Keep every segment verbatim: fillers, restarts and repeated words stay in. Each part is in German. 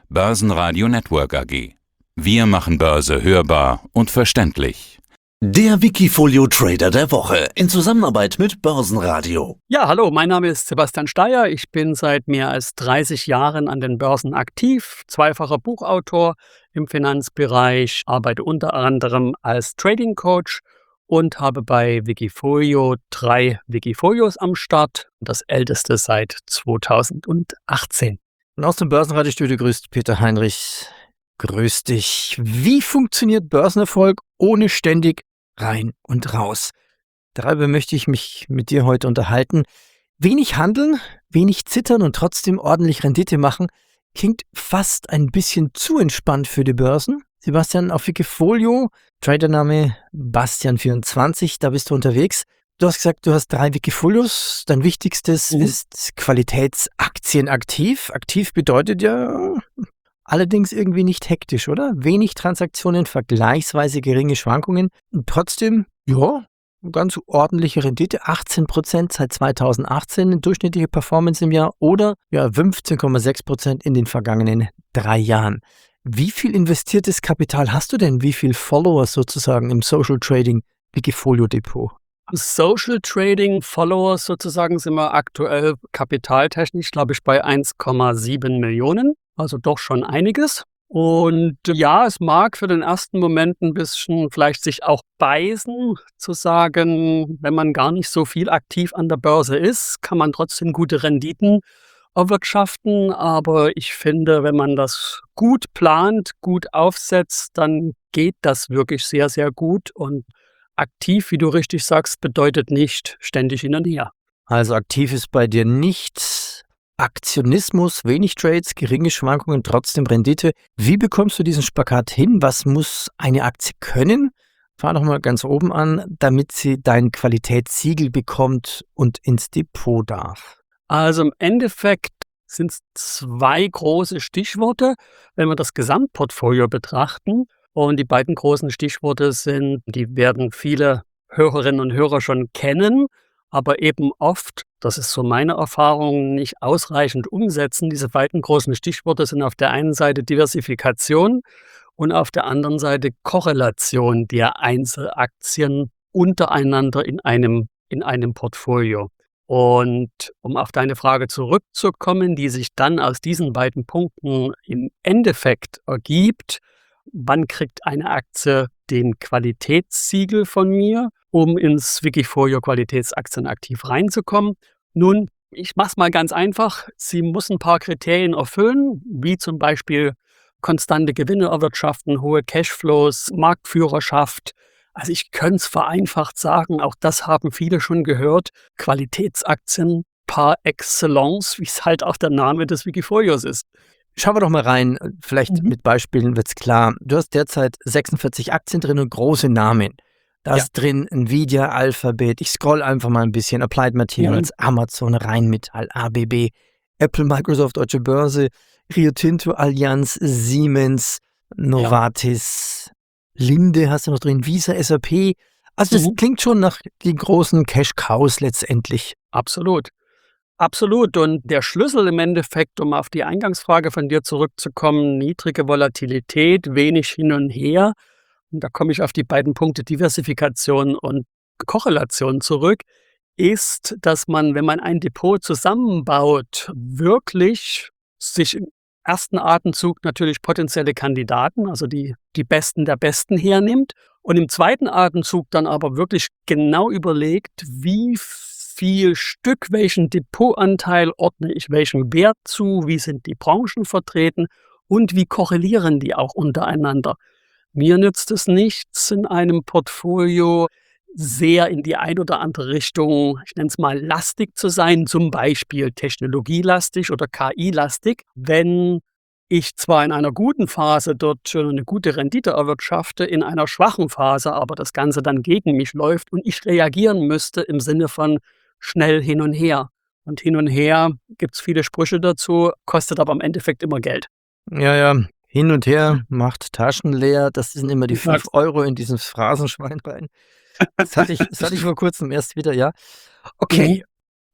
Börsenradio Network A G. Wir machen Börse hörbar und verständlich. Der Wikifolio Trader der Woche in Zusammenarbeit mit Börsenradio. Ja, hallo, mein Name ist Sebastian Steyer. Ich bin seit mehr als dreißig Jahren an den Börsen aktiv, zweifacher Buchautor im Finanzbereich, arbeite unter anderem als Trading Coach und habe bei Wikifolio drei Wikifolios am Start, das älteste seit zweitausendachtzehn. Und aus dem Börsenradiostudio grüßt Peter Heinrich. Grüß dich. Wie funktioniert Börsenerfolg ohne ständig rein und raus? Darüber möchte ich mich mit dir heute unterhalten. Wenig handeln, wenig zittern und trotzdem ordentlich Rendite machen, klingt fast ein bisschen zu entspannt für die Börsen. Sebastian, auf Wikifolio, Tradername Bastian vierundzwanzig, da bist du unterwegs. Du hast gesagt, du hast drei Wikifolios. Dein wichtigstes mhm. ist Qualitätsaktien aktiv. Aktiv bedeutet ja allerdings irgendwie nicht hektisch, oder? Wenig Transaktionen, vergleichsweise geringe Schwankungen und trotzdem, ja, ganz ordentliche Rendite, achtzehn Prozent seit zweitausendachtzehn, durchschnittliche Performance im Jahr oder ja fünfzehn Komma sechs Prozent in den vergangenen drei Jahren. Wie viel investiertes Kapital hast du denn? Wie viel Follower sozusagen im Social Trading Wikifolio Depot? Social Trading Followers sozusagen sind wir aktuell kapitaltechnisch, glaube ich, bei eins Komma sieben Millionen. Also doch schon einiges. Und ja, es mag für den ersten Moment ein bisschen vielleicht sich auch beißen, zu sagen, wenn man gar nicht so viel aktiv an der Börse ist, kann man trotzdem gute Renditen erwirtschaften. Aber ich finde, wenn man das gut plant, gut aufsetzt, dann geht das wirklich sehr, sehr gut. Und aktiv, wie du richtig sagst, bedeutet nicht ständig hin und her. Also aktiv ist bei dir nicht Aktionismus, wenig Trades, geringe Schwankungen, trotzdem Rendite. Wie bekommst du diesen Spagat hin? Was muss eine Aktie können? Fahr doch mal ganz oben an, damit sie dein Qualitätssiegel bekommt und ins Depot darf. Also im Endeffekt sind es zwei große Stichworte, wenn wir das Gesamtportfolio betrachten. Und die beiden großen Stichworte sind, die werden viele Hörerinnen und Hörer schon kennen, aber eben oft, das ist so meine Erfahrung, nicht ausreichend umsetzen. Diese beiden großen Stichworte sind auf der einen Seite Diversifikation und auf der anderen Seite Korrelation der Einzelaktien untereinander in einem, in einem Portfolio. Und um auf deine Frage zurückzukommen, die sich dann aus diesen beiden Punkten im Endeffekt ergibt: Wann kriegt eine Aktie den Qualitätssiegel von mir, um ins Wikifolio Qualitätsaktien aktiv reinzukommen? Nun, ich mache es mal ganz einfach. Sie muss ein paar Kriterien erfüllen, wie zum Beispiel konstante Gewinne erwirtschaften, hohe Cashflows, Marktführerschaft. Also ich könnte es vereinfacht sagen, auch das haben viele schon gehört, Qualitätsaktien par excellence, wie es halt auch der Name des Wikifolios ist. Schauen wir doch mal rein, vielleicht Mhm. mit Beispielen wird es klar. Du hast derzeit sechsundvierzig Aktien drin und große Namen. Da Ja. ist drin Nvidia, Alphabet, ich scroll einfach mal ein bisschen, Applied Materials, Amazon, Rheinmetall, A B B, Apple, Microsoft, Deutsche Börse, Rio Tinto, Allianz, Siemens, Novartis, Linde hast du noch drin, Visa, S A P. Also das Mhm. klingt schon nach den großen Cash-Cows letztendlich. Absolut. Absolut. Und der Schlüssel im Endeffekt, um auf die Eingangsfrage von dir zurückzukommen, niedrige Volatilität, wenig hin und her. Und da komme ich auf die beiden Punkte Diversifikation und Korrelation zurück, ist, dass man, wenn man ein Depot zusammenbaut, wirklich sich im ersten Atemzug natürlich potenzielle Kandidaten, also die, die Besten der Besten hernimmt und im zweiten Atemzug dann aber wirklich genau überlegt, wie viel Stück, welchen Depotanteil ordne ich welchem Wert zu, wie sind die Branchen vertreten und wie korrelieren die auch untereinander. Mir nützt es nichts, in einem Portfolio sehr in die ein oder andere Richtung, ich nenne es mal lastig zu sein, zum Beispiel technologielastig oder K I-lastig, wenn ich zwar in einer guten Phase dort schon eine gute Rendite erwirtschafte, in einer schwachen Phase aber das Ganze dann gegen mich läuft und ich reagieren müsste im Sinne von schnell hin und her. Und hin und her gibt es viele Sprüche dazu, kostet aber im Endeffekt immer Geld. Ja, ja, hin und her macht Taschen leer. Das sind immer die Du sagst fünf Euro in dieses Phrasenschwein rein. Das hatte ich, das hatte ich vor kurzem erst wieder, ja. Okay,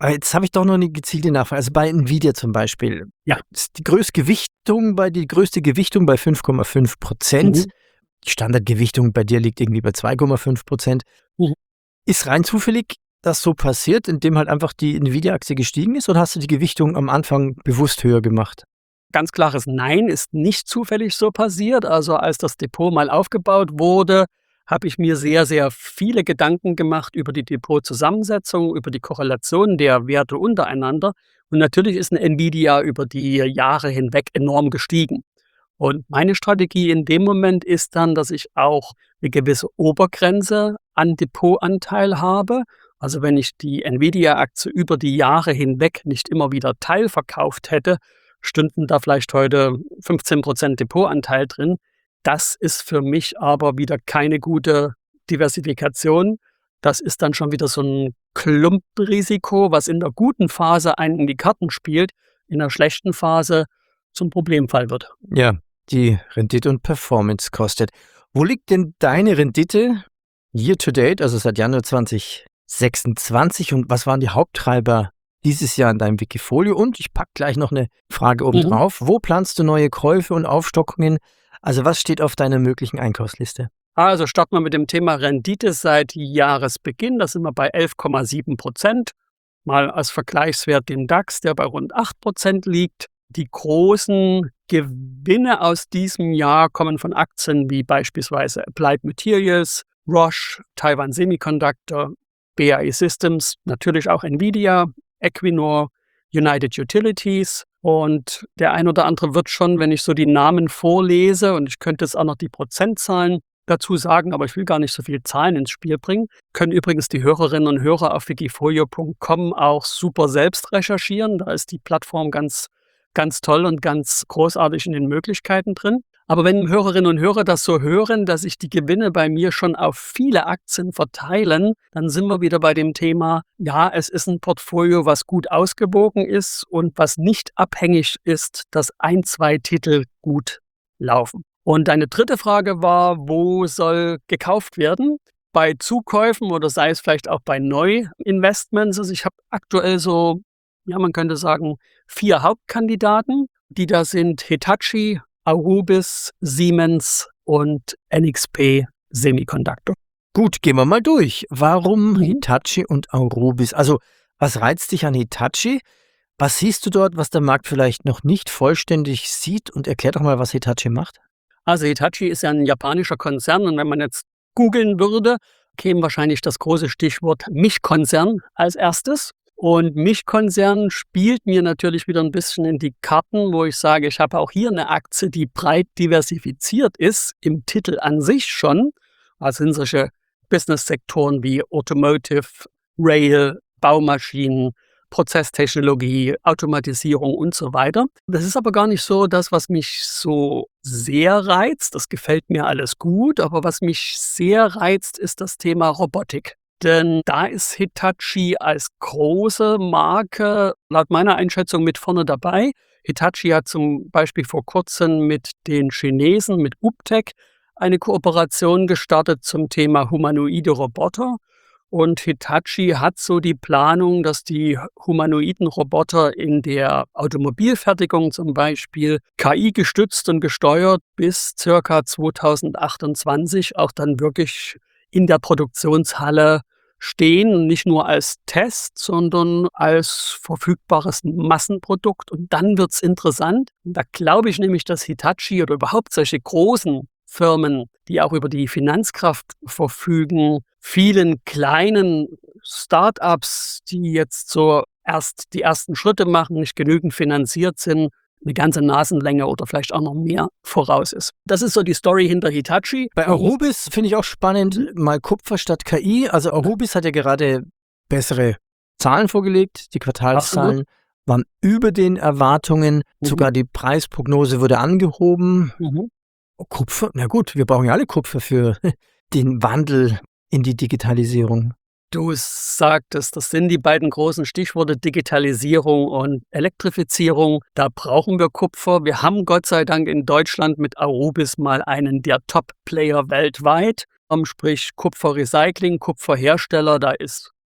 Aber jetzt habe ich doch noch eine gezielte Nachfrage. Also bei Nvidia zum Beispiel. Ja. Ist die größte Gewichtung bei, die größte Gewichtung bei fünf Komma fünf Prozent. Mhm. Die Standardgewichtung bei dir liegt irgendwie bei zwei Komma fünf Prozent. Mhm. Ist rein zufällig das so passiert, indem halt einfach die Nvidia-Aktie gestiegen ist, oder hast du die Gewichtung am Anfang bewusst höher gemacht? Ganz klares Nein, ist nicht zufällig so passiert. Also als das Depot mal aufgebaut wurde, habe ich mir sehr, sehr viele Gedanken gemacht über die Depotzusammensetzung, über die Korrelation der Werte untereinander. Und natürlich ist eine Nvidia über die Jahre hinweg enorm gestiegen. Und meine Strategie in dem Moment ist dann, dass ich auch eine gewisse Obergrenze an Depotanteil habe. Also wenn ich die Nvidia-Aktie über die Jahre hinweg nicht immer wieder teilverkauft hätte, stünden da vielleicht heute fünfzehn Prozent Depotanteil drin. Das ist für mich aber wieder keine gute Diversifikation. Das ist dann schon wieder so ein Klumpenrisiko, was in der guten Phase einen in die Karten spielt, in der schlechten Phase zum Problemfall wird. Ja, die Rendite und Performance kostet. Wo liegt denn deine Rendite year to date, also seit Januar zwanzig sechsundzwanzig, und was waren die Haupttreiber dieses Jahr in deinem Wikifolio? Und ich packe gleich noch eine Frage oben Mhm. drauf. Wo planst du neue Käufe und Aufstockungen? Also was steht auf deiner möglichen Einkaufsliste? Also starten wir mit dem Thema Rendite seit Jahresbeginn. Da sind wir bei elf Komma sieben Prozent. Mal als Vergleichswert den DAX, der bei rund acht Prozent liegt. Die großen Gewinne aus diesem Jahr kommen von Aktien wie beispielsweise Applied Materials, Roche, Taiwan Semiconductor, B A E Systems, natürlich auch Nvidia, Equinor, United Utilities. Und der ein oder andere wird schon, wenn ich so die Namen vorlese, und ich könnte jetzt auch noch die Prozentzahlen dazu sagen, aber ich will gar nicht so viele Zahlen ins Spiel bringen, können übrigens die Hörerinnen und Hörer auf wikifolio punkt com auch super selbst recherchieren. Da ist die Plattform ganz, ganz toll und ganz großartig in den Möglichkeiten drin. Aber wenn Hörerinnen und Hörer das so hören, dass sich die Gewinne bei mir schon auf viele Aktien verteilen, dann sind wir wieder bei dem Thema, ja, es ist ein Portfolio, was gut ausgewogen ist und was nicht abhängig ist, dass ein, zwei Titel gut laufen. Und deine dritte Frage war, wo soll gekauft werden? Bei Zukäufen oder sei es vielleicht auch bei Neuinvestments. Also ich habe aktuell so, ja, man könnte sagen, vier Hauptkandidaten, die da sind: Hitachi, Aurubis, Siemens und N X P Semiconductor. Gut, gehen wir mal durch. Warum Mhm. Hitachi und Aurubis? Also, was reizt dich an Hitachi? Was siehst du dort, was der Markt vielleicht noch nicht vollständig sieht? Und erklär doch mal, was Hitachi macht. Also Hitachi ist ja ein japanischer Konzern, und wenn man jetzt googeln würde, käme wahrscheinlich das große Stichwort Milchkonzern als erstes. Und Milchkonzern spielt mir natürlich wieder ein bisschen in die Karten, wo ich sage, ich habe auch hier eine Aktie, die breit diversifiziert ist, im Titel an sich schon. Also sind solche Business-Sektoren wie Automotive, Rail, Baumaschinen, Prozesstechnologie, Automatisierung und so weiter. Das ist aber gar nicht so das, was mich so sehr reizt. Das gefällt mir alles gut, aber was mich sehr reizt, ist das Thema Robotik. Denn da ist Hitachi als große Marke laut meiner Einschätzung mit vorne dabei. Hitachi hat zum Beispiel vor kurzem mit den Chinesen, mit Uptech, eine Kooperation gestartet zum Thema humanoide Roboter. Und Hitachi hat so die Planung, dass die humanoiden Roboter in der Automobilfertigung zum Beispiel K I gestützt und gesteuert bis circa zweitausendachtundzwanzig auch dann wirklich in der Produktionshalle stehen, nicht nur als Test, sondern als verfügbares Massenprodukt. Und dann wird's interessant. Und da glaube ich nämlich, dass Hitachi oder überhaupt solche großen Firmen, die auch über die Finanzkraft verfügen, vielen kleinen Start-ups, die jetzt so erst die ersten Schritte machen, nicht genügend finanziert sind, eine ganze Nasenlänge oder vielleicht auch noch mehr voraus ist. Das ist so die Story hinter Hitachi. Bei Aurubis finde ich auch spannend, mal Kupfer statt K I. Also Aurubis hat ja gerade bessere Zahlen vorgelegt. Die Quartalszahlen Absolut. waren über den Erwartungen. Mhm. Sogar die Preisprognose wurde angehoben. Mhm. Kupfer, na gut, wir brauchen ja alle Kupfer für den Wandel in die Digitalisierung. Du sagtest, das sind die beiden großen Stichworte Digitalisierung und Elektrifizierung. Da brauchen wir Kupfer. Wir haben Gott sei Dank in Deutschland mit Aurubis mal einen der Top-Player weltweit, sprich Kupferrecycling, Kupferhersteller. Da ist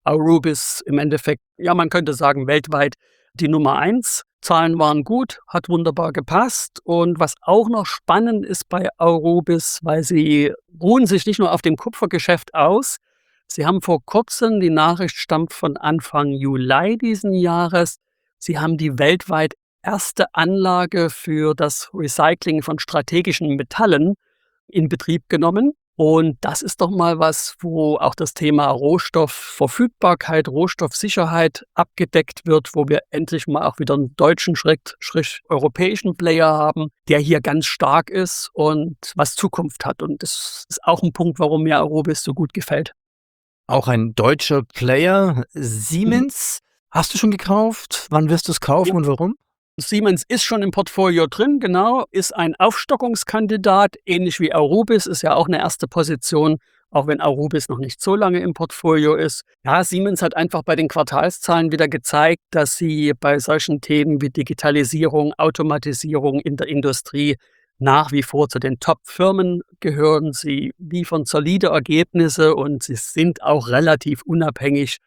Arubis im Endeffekt, ja, man könnte sagen, weltweit die Nummer eins. Zahlen waren gut, hat wunderbar gepasst. Und was auch noch spannend ist bei Arubis, weil sie ruhen sich nicht nur auf dem Kupfergeschäft aus. Sie haben vor kurzem, die Nachricht stammt von Anfang Juli diesen Jahres, sie haben die weltweit erste Anlage für das Recycling von strategischen Metallen in Betrieb genommen. Und das ist doch mal was, wo auch das Thema Rohstoffverfügbarkeit, Rohstoffsicherheit abgedeckt wird, wo wir endlich mal auch wieder einen deutschen, Schräg, Schräg, europäischen Player haben, der hier ganz stark ist und was Zukunft hat. Und das ist auch ein Punkt, warum mir Arubis so gut gefällt. Auch ein deutscher Player, Siemens. Mhm. Hast du schon gekauft? Wann wirst du es kaufen ja. und warum? Siemens ist schon im Portfolio drin, genau, ist ein Aufstockungskandidat, ähnlich wie Arubis, ist ja auch eine erste Position, auch wenn Arubis noch nicht so lange im Portfolio ist. Ja, Siemens hat einfach bei den Quartalszahlen wieder gezeigt, dass sie bei solchen Themen wie Digitalisierung, Automatisierung in der Industrie nach wie vor zu den Top-Firmen gehören. Sie liefern solide Ergebnisse und sie sind auch relativ unabhängig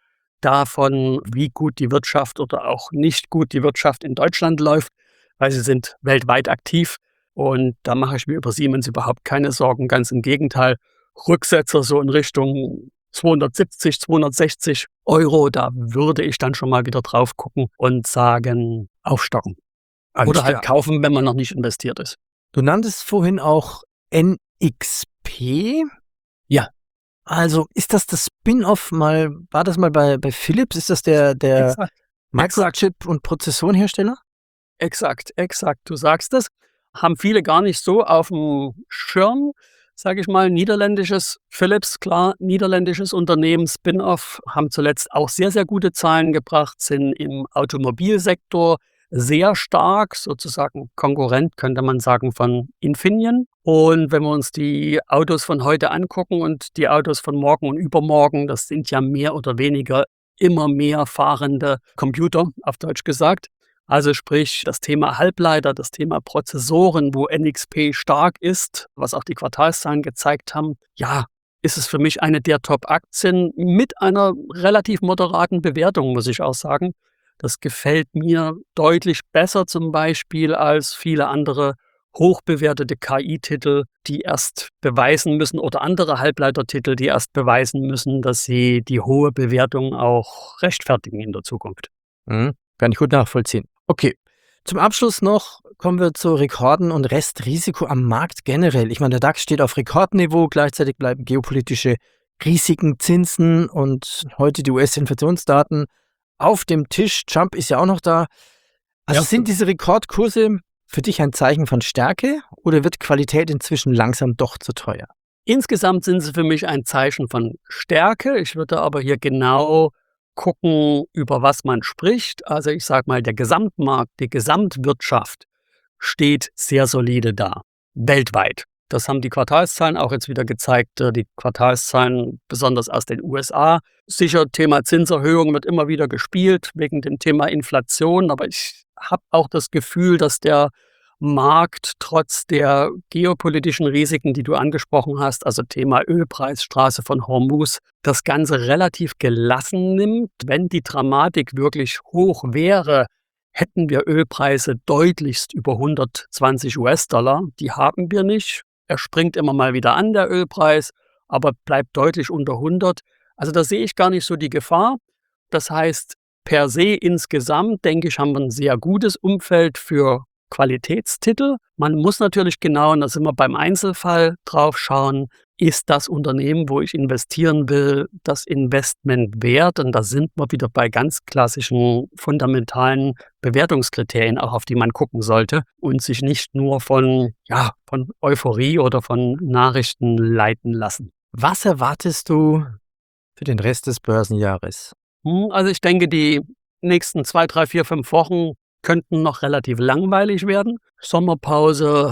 davon, wie gut die Wirtschaft oder auch nicht gut die Wirtschaft in Deutschland läuft, weil sie sind weltweit aktiv und da mache ich mir über Siemens überhaupt keine Sorgen, ganz im Gegenteil. Rücksetzer so in Richtung zweihundertsiebzig, zweihundertsechzig Euro, da würde ich dann schon mal wieder drauf gucken und sagen, aufstocken. Alles oder halt klar. kaufen, wenn man noch nicht investiert ist. Du nanntest vorhin auch N X P. Ja. Also ist das das Spin-off mal, war das mal bei, bei Philips? Ist das der, der Exakt. Microchip- und Prozessorenhersteller? Exakt, exakt. Du sagst es. Haben viele gar nicht so auf dem Schirm, sage ich mal. Niederländisches Philips, klar, niederländisches Unternehmen, Spin-off, haben zuletzt auch sehr, sehr gute Zahlen gebracht, sind im Automobilsektor sehr stark, sozusagen Konkurrent, könnte man sagen, von Infineon. Und wenn wir uns die Autos von heute angucken und die Autos von morgen und übermorgen, das sind ja mehr oder weniger immer mehr fahrende Computer, auf Deutsch gesagt. Also sprich, das Thema Halbleiter, das Thema Prozessoren, wo N X P stark ist, was auch die Quartalszahlen gezeigt haben, ja, ist es für mich eine der Top-Aktien mit einer relativ moderaten Bewertung, muss ich auch sagen. Das gefällt mir deutlich besser zum Beispiel als viele andere hochbewertete K I-Titel, die erst beweisen müssen oder andere Halbleitertitel, die erst beweisen müssen, dass sie die hohe Bewertung auch rechtfertigen in der Zukunft. Mhm, kann ich gut nachvollziehen. Okay, zum Abschluss noch kommen wir zu Rekorden und Restrisiko am Markt generell. Ich meine, der DAX steht auf Rekordniveau, gleichzeitig bleiben geopolitische Risiken, Zinsen und heute die U S-Inflationsdaten auf dem Tisch. Trump ist ja auch noch da. Also Ja. sind diese Rekordkurse für dich ein Zeichen von Stärke oder wird Qualität inzwischen langsam doch zu teuer? Insgesamt sind sie für mich ein Zeichen von Stärke. Ich würde aber hier genau gucken, über was man spricht. Also ich sage mal, der Gesamtmarkt, die Gesamtwirtschaft steht sehr solide da, weltweit. Das haben die Quartalszahlen auch jetzt wieder gezeigt. Die Quartalszahlen besonders aus den U S A. Sicher, Thema Zinserhöhung wird immer wieder gespielt wegen dem Thema Inflation. Aber ich habe auch das Gefühl, dass der Markt trotz der geopolitischen Risiken, die du angesprochen hast, also Thema Ölpreis, Straße von Hormuz, das Ganze relativ gelassen nimmt. Wenn die Dramatik wirklich hoch wäre, hätten wir Ölpreise deutlichst über hundertzwanzig US-Dollar. Die haben wir nicht. Er springt immer mal wieder an, der Ölpreis, aber bleibt deutlich unter hundert. Also da sehe ich gar nicht so die Gefahr. Das heißt, per se insgesamt, denke ich, haben wir ein sehr gutes Umfeld für Qualitätstitel. Man muss natürlich genau, und da sind wir beim Einzelfall, drauf schauen, ist das Unternehmen, wo ich investieren will, das Investment wert? Und da sind wir wieder bei ganz klassischen, fundamentalen Bewertungskriterien, auch auf die man gucken sollte und sich nicht nur von, ja, von Euphorie oder von Nachrichten leiten lassen. Was erwartest du für den Rest des Börsenjahres? Hm, Also ich denke, die nächsten zwei, drei, vier, fünf Wochen könnten noch relativ langweilig werden. Sommerpause,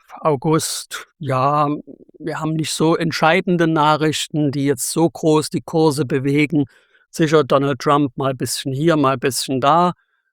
August, ja, wir haben nicht so entscheidende Nachrichten, die jetzt so groß die Kurse bewegen. Sicher Donald Trump mal ein bisschen hier, mal ein bisschen da.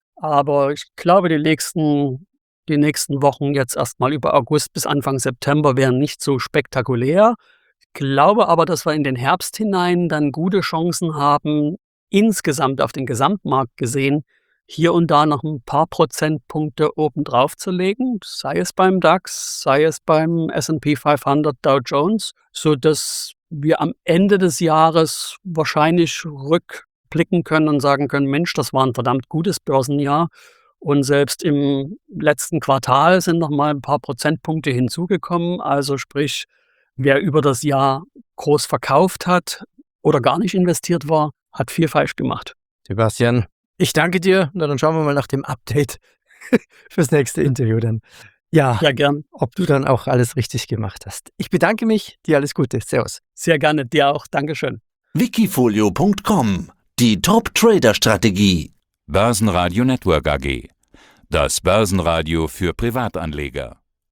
Aber ich glaube, die nächsten, die nächsten Wochen jetzt erstmal über August bis Anfang September wären nicht so spektakulär. Ich glaube aber, dass wir in den Herbst hinein dann gute Chancen haben, insgesamt auf den Gesamtmarkt gesehen hier und da noch ein paar Prozentpunkte obendrauf zu legen, sei es beim DAX, sei es beim S und P fünfhundert, Dow Jones, sodass wir am Ende des Jahres wahrscheinlich rückblicken können und sagen können, Mensch, das war ein verdammt gutes Börsenjahr. Und selbst im letzten Quartal sind noch mal ein paar Prozentpunkte hinzugekommen. Also sprich, wer über das Jahr groß verkauft hat oder gar nicht investiert war, hat viel falsch gemacht. Sebastian, ich danke dir. Na, dann schauen wir mal nach dem Update fürs nächste Interview dann. Ja, Ja, gern. ob du dann auch alles richtig gemacht hast. Ich bedanke mich. Dir alles Gute. Servus. Sehr gerne. Dir auch. Dankeschön. Wikifolio punkt com. Die Top-Trader-Strategie. Börsenradio Network A G. Das Börsenradio für Privatanleger.